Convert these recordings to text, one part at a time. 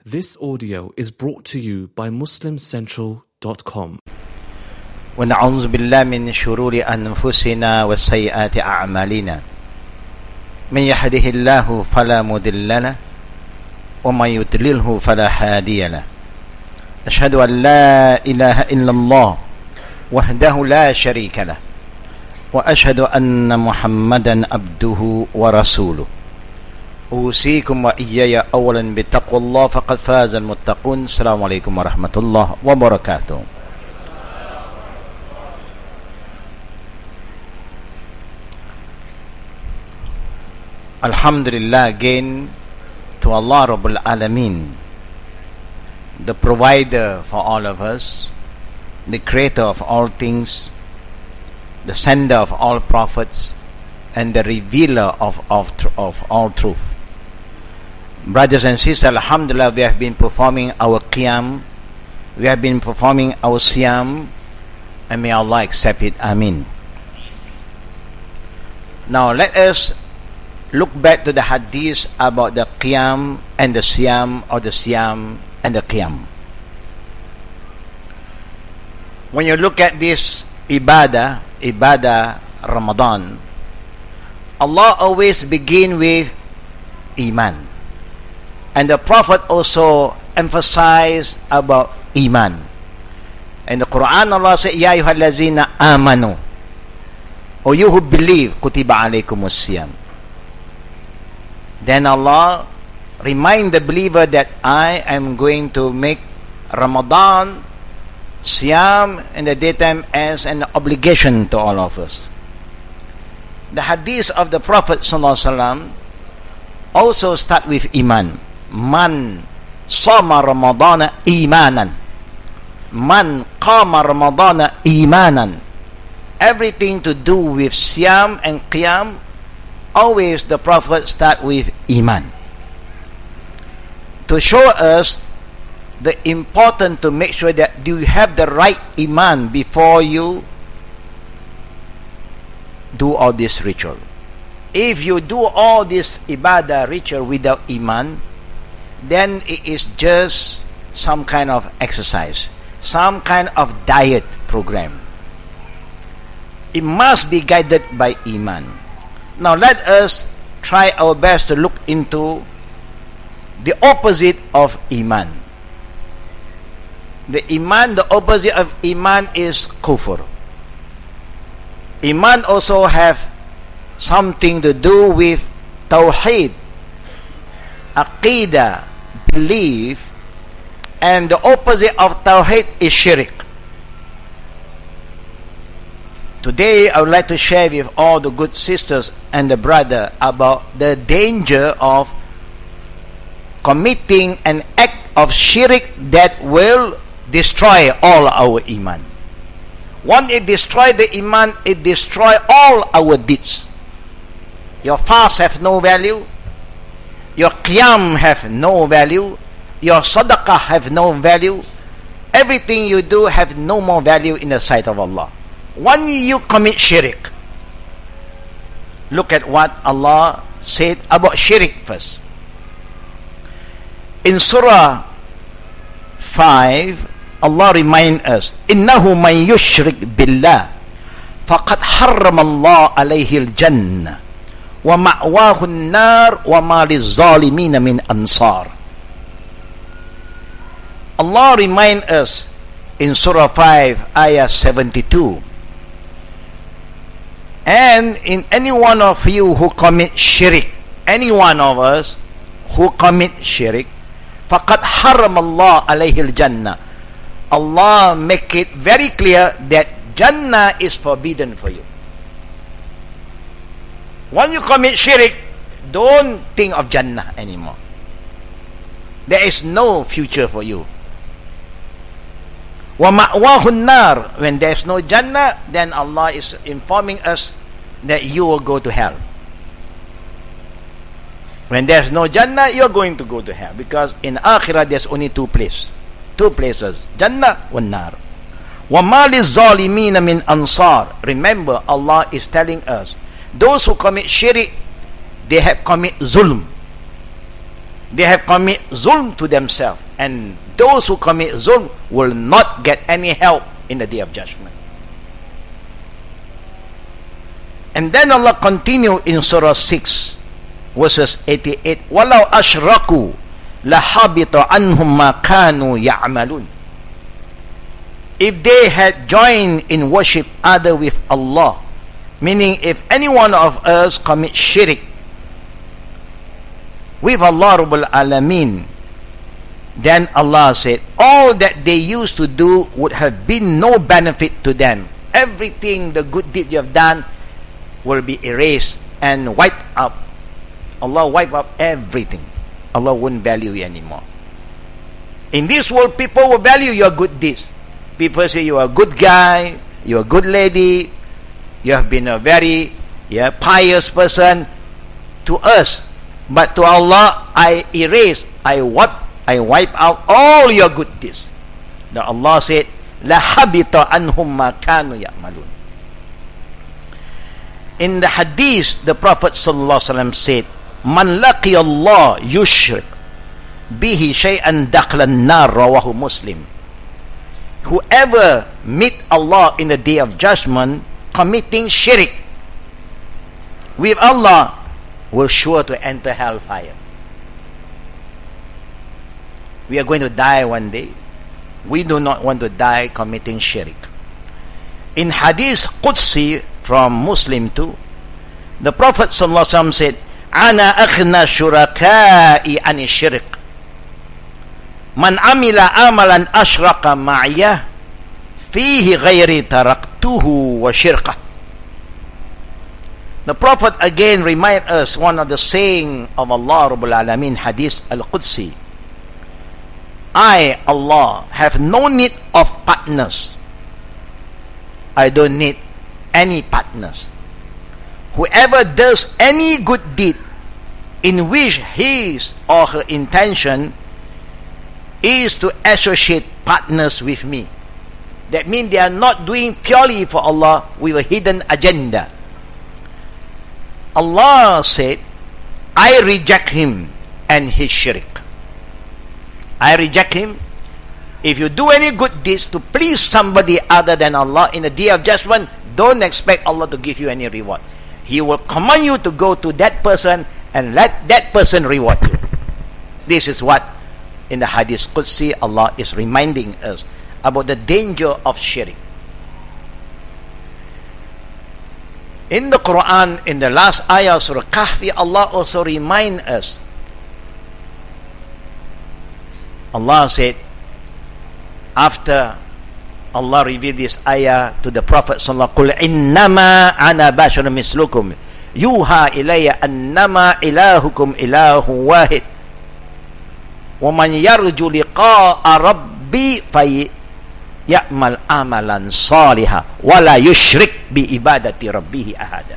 This audio is brought to you by MuslimCentral.com. ونعوذ بالله من شرور أنفسنا وسيئات أعمالنا من يهده الله فلا مضل له ومن يضلله فلا هادي له أشهد أن لا إله إلا الله وحده لا شريك له وأشهد أن محمدا عبده ورسوله أوصيكم وإياي أولا بتقوى الله فقد فاز المتقون. السلام عليكم ورحمة الله وبركاته. Alhamdulillah, again to Allah Rabbul Alameen, the provider for all of us, the creator of all things, the sender of all prophets, and the revealer of all truth. Brothers and sisters, Alhamdulillah, we have been performing our Qiyam, we have been performing our Siyam, and may Allah accept it. Ameen. Now let us look back to the hadith about the Qiyam and the Siyam, or the Siyam and the Qiyam. When you look at this ibadah Ramadan, Allah always begin with Iman. And the Prophet also emphasized about Iman. In the Quran, Allah said, Ya ayyuhallazina amanu, O you who believe, kutiba alaykumus siyam. Then Allah remind the believer that I am going to make Ramadan, Siyam in the daytime as an obligation to all of us. The hadith of the Prophet ﷺ also start with Iman. Man sama Ramadana imanan. Man qama Ramadana imanan. Everything to do with Siyam and Qiyam, always the Prophet start with Iman. To show us the important to make sure that you have the right Iman before you do all this ritual. If you do all this ibadah ritual without Iman, then it is just some kind of exercise, some kind of diet program. It must be guided by Iman. Now let us try our best to look into the opposite of Iman. The opposite of Iman is Kufr. Iman also have something to do with Tawheed, Aqidah, belief, and the opposite of Tawheed is Shirk. Today, I would like to share with all the good sisters and the brother about the danger of committing an act of shirk that will destroy all our iman. Once it destroys the iman, it destroys all our deeds. Your fast have no value. Your qiyam have no value. Your sadaqah have no value. Everything you do have no more value in the sight of Allah. When you commit shirk, look at what Allah said about shirk first. In Surah 5, Allah reminds us, إِنَّهُ مَنْ يُشْرِكْ بِاللَّهِ فَقَدْ حَرَّمَ اللَّهُ عَلَيْهِ الْجَنَّةِ وَمَأْوَاهُ النَّارُ وَمَا لِلظَّالِمِينَ مِنْ أَنصَارٍ. Allah reminds us in Surah 5, Ayah 72, and in any one of you who commit shirk, any one of us who commit shirk, فَقَدْ حَرَّمَ اللَّهُ عَلَيْهِ الْجَنَّةِ. Allah make it very clear that Jannah is forbidden for you. When you commit shirk, don't think of Jannah anymore. There is no future for you. وَمَأْوَاهُ النَّارِ. When there is no Jannah, then Allah is informing us that you will go to hell. When there is no Jannah, you are going to go to hell, because in Akhirah there's only two places, Jannah and Nar. وَمَا لِلظَّالِمِينَ مِنْ أَنصَارٍ. Remember, Allah is telling us, those who commit shirk, they have commit zulm. they have commit zulm to themselves, and those who commit zulm will not get any help in the day of judgment. And then Allah continue in Surah 6 verses 88, وَلَوْ أَشْرَكُوا لَحَبِطَ عَنْهُمْ مَا كَانُوا يَعْمَلُونَ. If they had joined in worship other with Allah, meaning if any one of us commit shirk with Allah Rabbul Alameen, then Allah said all that they used to do would have been no benefit to them. Everything, the good deed you have done, will be erased and wiped out. Allah wipe out everything. Allah won't value you anymore. In this world, people will value your good deeds. People say you are a good guy, you are a good lady, you have been a very pious person to us. But to Allah, I erase, I wipe out all your good deeds. Now Allah said, لَحَبِطَ عَنْهُمْ مَا كَانُوا يَعْمَلُونَ. In the hadith, the Prophet ﷺ said, Man laqi Allah yushrik bihi shay'an dakhla an-nar, rawahu Muslim. Whoever meet Allah in the day of judgment committing shirk with Allah will sure to enter hellfire. We are going to die one day. We do not want to die committing shirk. In Hadith Qudsi from Muslim too, the Prophet ﷺ said, Ana akhna shuraka'i ani shirk. Man amila amalan ashraka ma'iyah fihi ghairi taraktuhu wa shirkah. The Prophet again remind us one of the saying of Allah Rabbul Alameen, Hadith Al-Qudsi. I, Allah, have no need of partners. I don't need any partners. Whoever does any good deed in which his or her intention is to associate partners with me, that means they are not doing purely for Allah with a hidden agenda. Allah said, I reject him and his shirk. I reject him. If you do any good deeds to please somebody other than Allah in the day of judgment, don't expect Allah to give you any reward. He will command you to go to that person and let that person reward you. This is what in the Hadith Qudsi Allah is reminding us about the danger of shirk. In the Quran, in the last ayah of Surah Kahfi, Allah also reminds us. Allah said, after Allah revealed this ayah to the Prophet sallallahu alaihi wasallam, innama ana basharun mislukum yuha ilayya annama ilahukum ilahu wahid wa man yarju liqa'a rabbi ya'mal amalan salihah wa la yushrik bi ibadati rabbih ahada.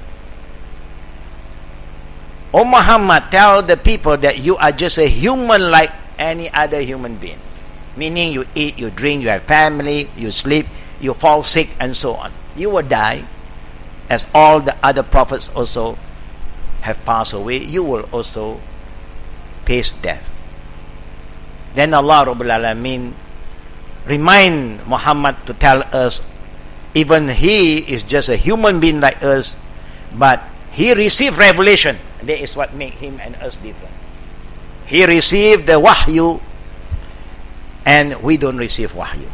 O Muhammad, tell the people that you are just a human like any other human being. Meaning you eat, you drink, you have family, you sleep, you fall sick, and so on. You will die, as all the other prophets also have passed away. You will also taste death. Then Allah Rabbul Alameen remind Muhammad to tell us, even he is just a human being like us, but he received revelation. That is what makes him and us different. He received the wahyu, and we don't receive wahyu.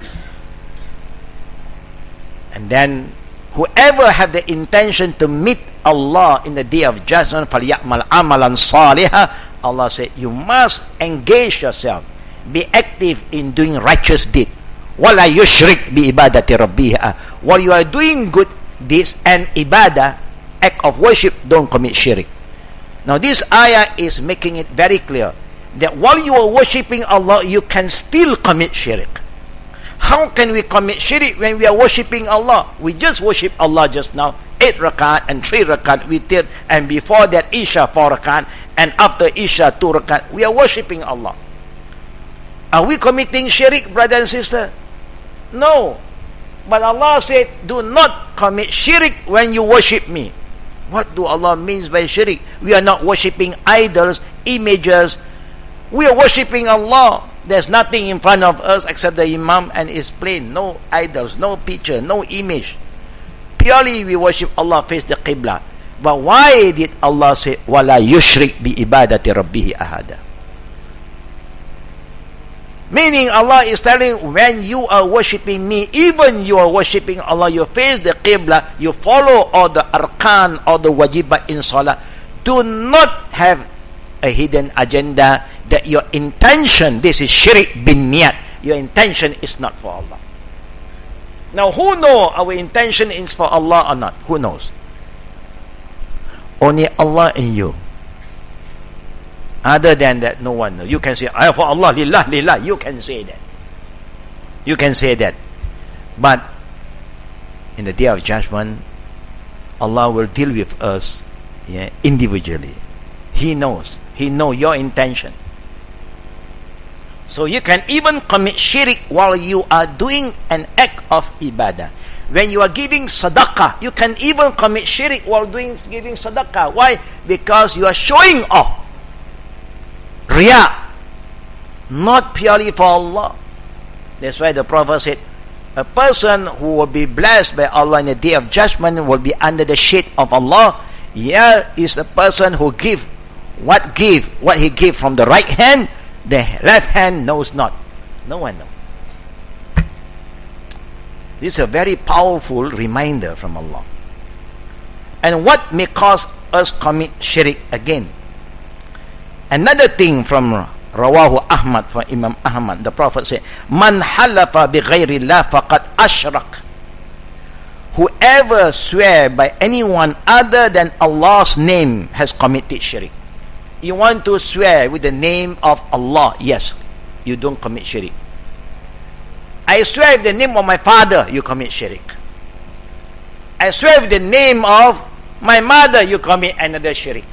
And then whoever have the intention to meet Allah in the day of judgment, فَلْيَعْمَلْ عَمَلًا صَالِحًا, Allah said, you must engage yourself, be active in doing righteous deed. وَلَا يُشْرِكْ بِإِبَادَةِ رَبِّهَا. While you are doing good deeds and ibadah, act of worship, don't commit shirk. Now this ayah is making it very clear that while you are worshipping Allah, you can still commit shirk. How can we commit shirk when we are worshipping Allah? We just worship Allah just now, 8 rakat and 3 rakat witir, and before that Isha 4 rakat, and after Isha 2 rakat. We are worshipping Allah. Are we committing shirk, brother and sister? No. But Allah said, do not commit shirk when you worship me. What do Allah means by shirk? We are not worshipping idols, images, We are worshipping Allah. There's nothing in front of us except the Imam and his plane. No idols, no picture, no image. Purely we worship Allah, face the Qibla. But why did Allah say, وَلَا يُشْرِكْ بِإِبَادَةِ رَبِّهِ أَحَدًا? Meaning Allah is telling, when you are worshipping me, even you are worshipping Allah, you face the Qibla, you follow all the arkan, all the wajibat in salah, do not have a hidden agenda that your intention, this is shirk bin niyat, your intention is not for Allah. Now who knows our intention is for Allah or not? Who knows? Only Allah and you. Other than that, no one knows. You can say, I am for Allah, lillah, lillah. You can say that. You can say that. But in the day of judgment, Allah will deal with us individually. He knows. He knows your intention. So you can even commit shirk while you are doing an act of ibadah. When you are giving sadaqah, you can even commit shirk while giving sadaqah. Why? Because you are showing off. Riya, not purely for Allah. That's why the Prophet said, a person who will be blessed by Allah in the day of judgment will be under the shade of Allah. Here is the person who give what he gave from the right hand, the left hand knows not. No one knows. This is a very powerful reminder from Allah. And what may cause us commit shirk again? Another thing from Rawahu Ahmad, for Imam Ahmad, the Prophet said, Man halafa bi ghayrillah faqad ashrak. Whoever swear by anyone other than Allah's name has committed shirk. You want to swear with the name of Allah, yes, you don't commit shirk. I swear with the name of my father, you commit shirk. I swear with the name of my mother, you commit another shirk.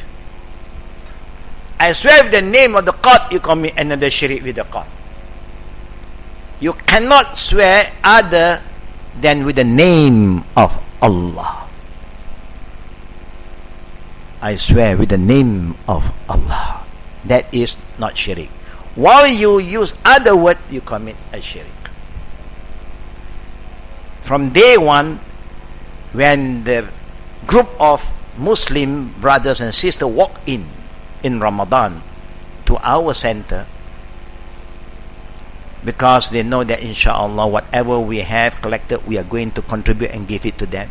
I swear with the name of the God, you commit another shirk with the God. You cannot swear other than with the name of Allah. I swear with the name of Allah. That is not shirk. While you use other word, you commit a shirk. From day one, when the group of Muslim brothers and sisters walk in Ramadan to our center, because they know that inshallah whatever we have collected, we are going to contribute and give it to them.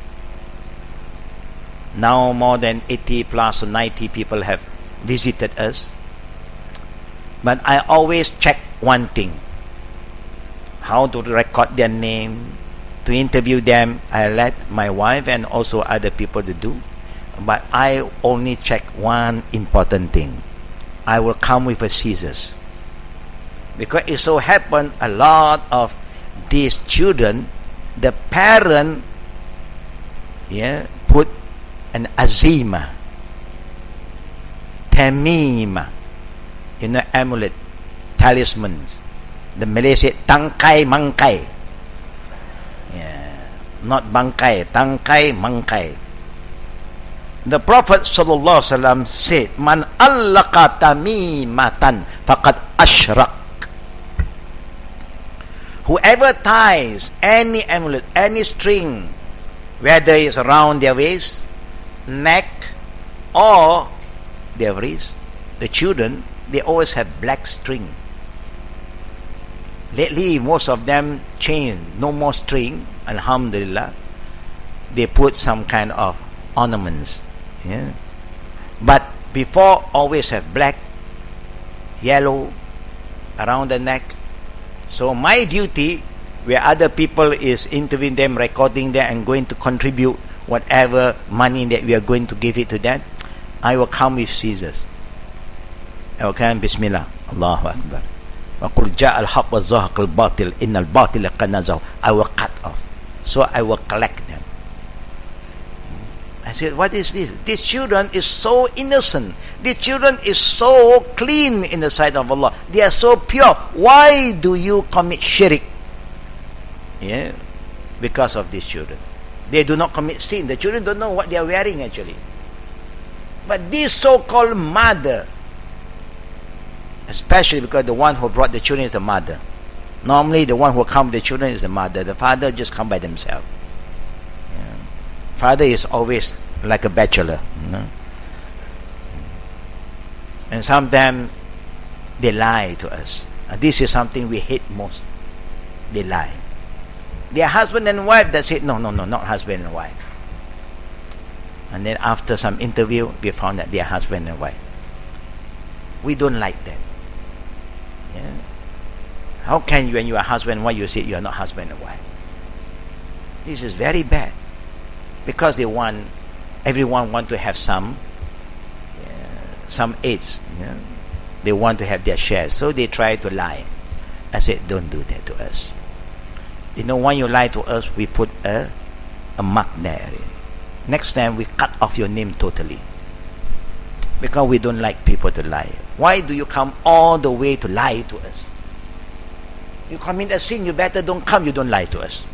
Now more than 80 plus or 90 people have visited us. But I always check one thing: how to record their name, to interview them. I let my wife and also other people to do. But I only check one important thing. I will come with a scissors. Because it so happened a lot of these children, the parent put an azima, tamima, amulet, talismans. The Malay say tangkai mangkai. Not bangkai, tangkai mangkai. The Prophet ﷺ said, Man allaka tamimatan faqad ashrak. Whoever ties any amulet, any string, whether it's around their waist, neck, or their wrist, the children, they always have black string. Lately, most of them changed, no more string, alhamdulillah. They put some kind of ornaments. But before, always have black, yellow around the neck. So my duty, where other people is interviewing them, recording them, and going to contribute whatever money that we are going to give it to them, I will come with scissors. I will come, Bismillah, Allahu Akbar. وَقُلْ جَاءَ الْحَقُّ وَزَهَقَ الْبَاطِلِ إِنَّ الْبَاطِلَ قَدْ نَزَغَ. I will cut off. So I will collect them. I said, what is this? These children is so innocent. These children is so clean in the sight of Allah. They are so pure. Why do you commit shirk? Because of these children. They do not commit sin. The children don't know what they are wearing actually. But this so-called mother, Especially because the one who brought the children is the mother. Normally the one who comes with the children is the mother. The father just come by themselves. Yeah. Father is always like a bachelor. And sometimes they lie to us. And this is something we hate most. They lie. They are husband and wife. That's it. No, not husband and wife. And then after some interview, we found that they are husband and wife. We don't like that. Yeah. How can you, when you are husband and wife, you say you are not husband and wife? This is very bad. Because everyone want to have some aids. Yeah. They want to have their share. So they try to lie. I said, don't do that to us. When you lie to us, we put a mark there. Next time, we cut off your name totally. Because we don't like people to lie. Why do you come all the way to lie to us? You commit a sin, you better don't come, you don't lie to us.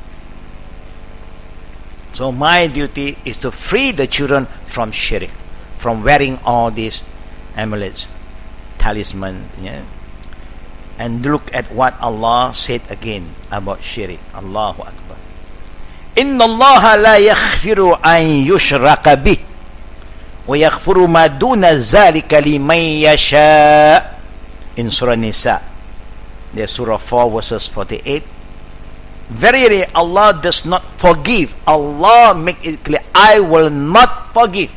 So my duty is to free the children from shirk, from wearing all these amulets, talisman, and look at what Allah said again about shirk. Allahu Akbar. Inna Allah la yaghfiru an yushraka bih wa yaghfiru ma duna zalika liman yasha. In Surah Nisa, the Surah 4 verses 48. Verily Allah does not forgive. Allah make it clear, I will not forgive.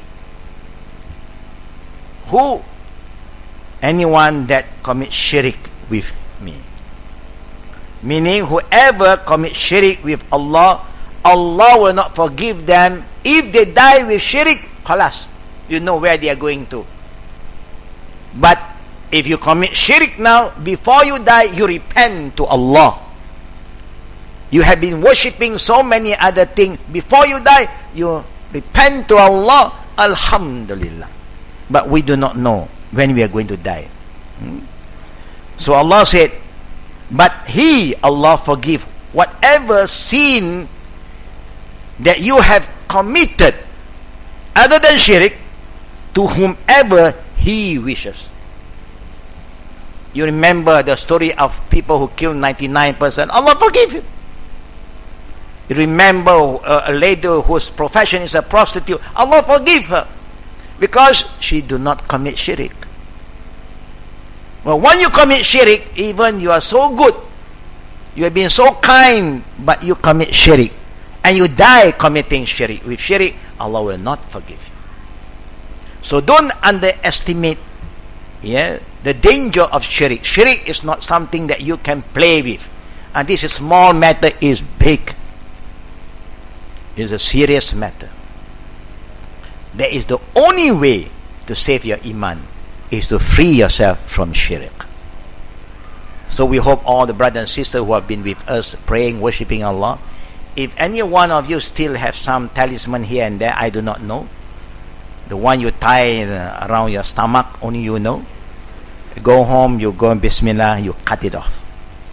Who? Anyone that commits shirk with me. Meaning whoever commits shirk with Allah, Allah will not forgive them. If they die with shirk, khalas, you know where they are going to. But if you commit shirk now, before you die, you repent to Allah. You have been worshipping so many other things. Before you die, you repent to Allah. Alhamdulillah. But we do not know when we are going to die. So Allah said, but He, Allah, forgive whatever sin that you have committed other than shirk to whomever He wishes. You remember the story of people who killed 99%. Allah forgive you. You remember a lady whose profession is a prostitute. Allah forgive her because she do not commit shirk. Well, when you commit shirk, even you are so good, you have been so kind, but you commit shirk, and you die committing shirk. With shirk, Allah will not forgive you. So don't underestimate the danger of shirk. Shirk is not something that you can play with. And this is small matter, is big. It's a serious matter. That is the only way to save your iman, is to free yourself from shirk. So we hope all the brothers and sisters who have been with us praying, worshipping Allah, if any one of you still have some talisman here and there, I do not know. The one you tie around your stomach, only you know. Go home, you go in Bismillah, you cut it off.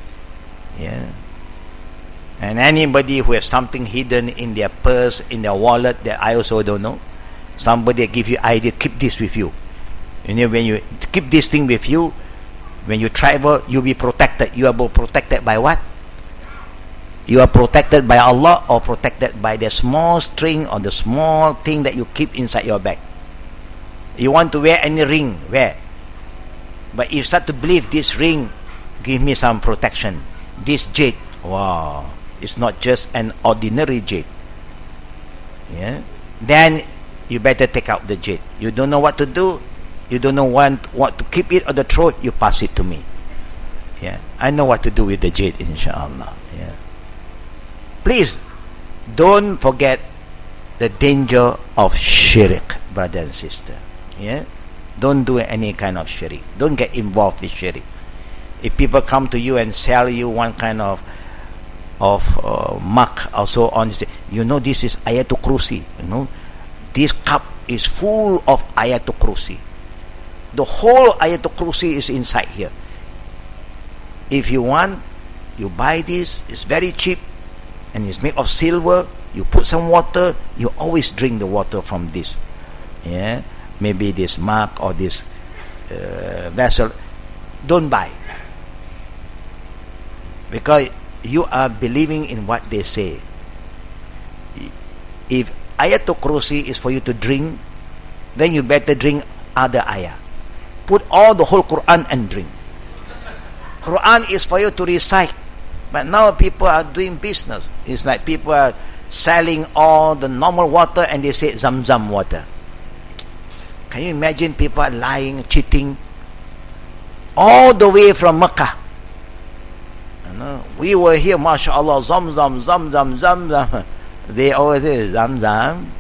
And anybody who has something hidden in their purse, in their wallet, that I also don't know, somebody give you idea, keep this with you. When you keep this thing with you, when you travel, you'll be protected. You are protected by what? You are protected by Allah, or protected by the small string or the small thing that you keep inside your bag. You want to wear any ring, wear. But you start to believe this ring give me some protection. This jade, wow, it's not just an ordinary jade. Then you better take out the jade. You don't know what to do. You don't know what to keep it or the throat. You pass it to me. I know what to do with the jade, inshaAllah. Please don't forget the danger of shirk, brother and sister. Don't do any kind of shirk. Don't get involved with shirk. If people come to you and sell you one kind of mark or so on, you know this is Ayatul Kursi. This cup is full of Ayatul Kursi. The whole Ayatul Kursi is inside here. If you want, you buy this. It's very cheap, and it's made of silver. You put some water. You always drink the water from this. Maybe this mark or this vessel. don't buy. Because you are believing in what they say. If Ayatul Kursi is for you to drink, then you better drink other ayah. Put all the whole Quran and drink. Quran is for you to recite. But now people are doing business. It's like people are selling all the normal water and they say Zam-Zam water. Can you imagine people are lying, cheating? All the way from Mecca. We were here, mashallah, Zam-Zam, Zam-Zam, Zam-Zam. They always say Zam-Zam.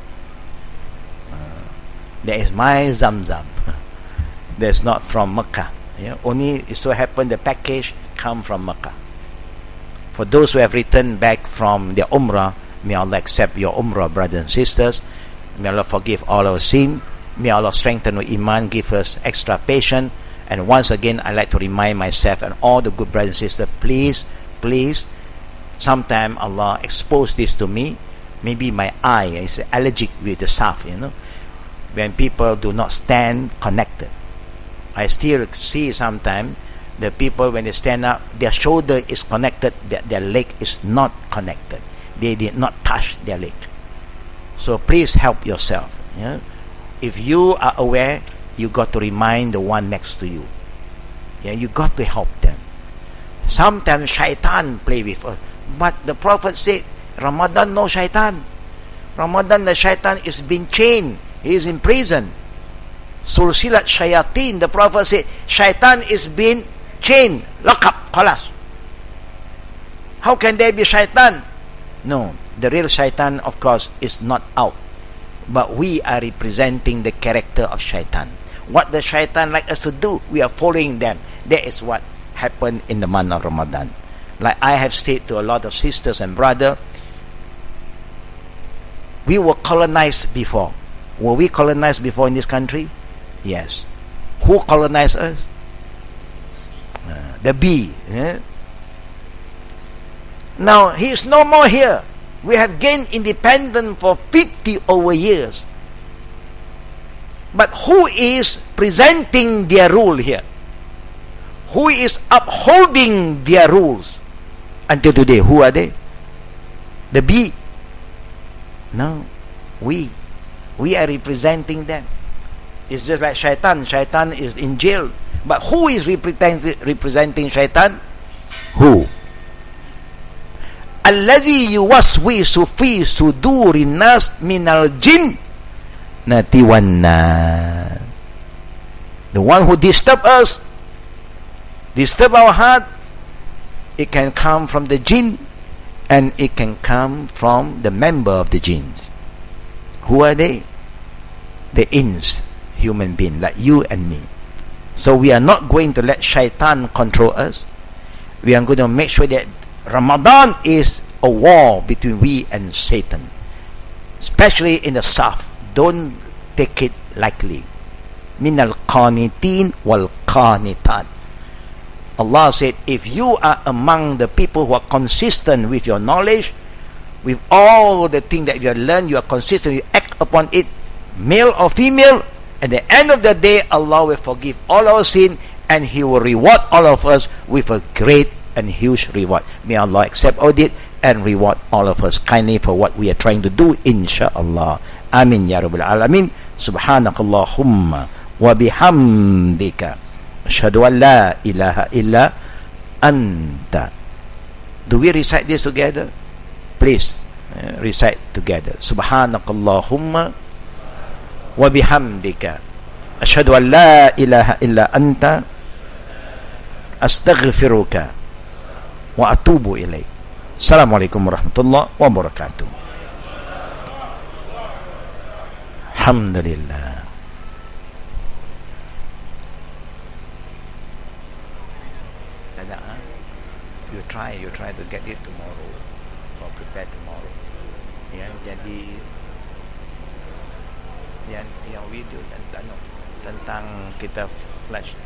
That is my Zam-Zam. That's not from Mecca. Only it so happened the package come from Mecca. For those who have returned back from their Umrah, may Allah accept your Umrah, brothers and sisters. May Allah forgive all our sin. May Allah strengthen our Iman, give us extra patience. And once again, I like to remind myself and all the good brothers and sisters, please, sometime Allah exposed this to me. Maybe my eye is allergic with the saf, when people do not stand connected. I still see sometimes the people when they stand up, their shoulder is connected, their leg is not connected. They did not touch their leg. So please help yourself. If you are aware, you got to remind the one next to you. You got to help them. Sometimes shaitan play with us. But the Prophet said, Ramadan no shaitan. Ramadan the shaitan is being chained. He is in prison. Sulsilat shayatin, the Prophet said, shaitan is being chained. Lock up, khalas. How can there be shaitan? No, the real shaitan, of course, is not out. But we are representing the character of shaitan. What the shaitan like us to do, we are following them. That is what happened in the month of Ramadan. Like I have said to a lot of sisters and brothers, we were colonized before. Were we colonized before in this country? Yes. Who colonized us? The bee. Now he is no more here. We have gained independence for 50 over years. But who is presenting their rule here? Who is upholding their rules? Until today, who are they? The bee? No, we are representing them. It's just like shaitan. Shaitan is in jail. But who is representing shaitan? Who? Alladhi yuwaswisu fi suduri nas minal jinn natiwanna. The one who disturb us, disturb our heart, it can come from the jinn and it can come from the member of the jinns. Who are they? The ins, human being like you and me. So we are not going to let shaitan control us. We are going to make sure that Ramadan is a war between we and Satan, especially in the South. Don't take it lightly. Minal qanitin wal qanitat. Allah said, if you are among the people who are consistent with your knowledge, with all the things that you have learned, you are consistent, you act upon it, male or female, at the end of the day, Allah will forgive all our sin and He will reward all of us with a great and huge reward. May Allah accept all it and reward all of us kindly for what we are trying to do, insha'Allah. Amin ya Rabbal Alamin. Subhanakallahumma wa bihamdika asyhadu an la ilaha illa anta. Do we recite this together? Please recite together. Subhanakallahumma wa bihamdika asyhadu an la ilaha illa anta astaghfiruka wa atubu ilaik. Assalamualaikum warahmatullahi wabarakatuh. Alhamdulillah. You try to get it tomorrow or prepare tomorrow. Jadi yang video tentang kita flash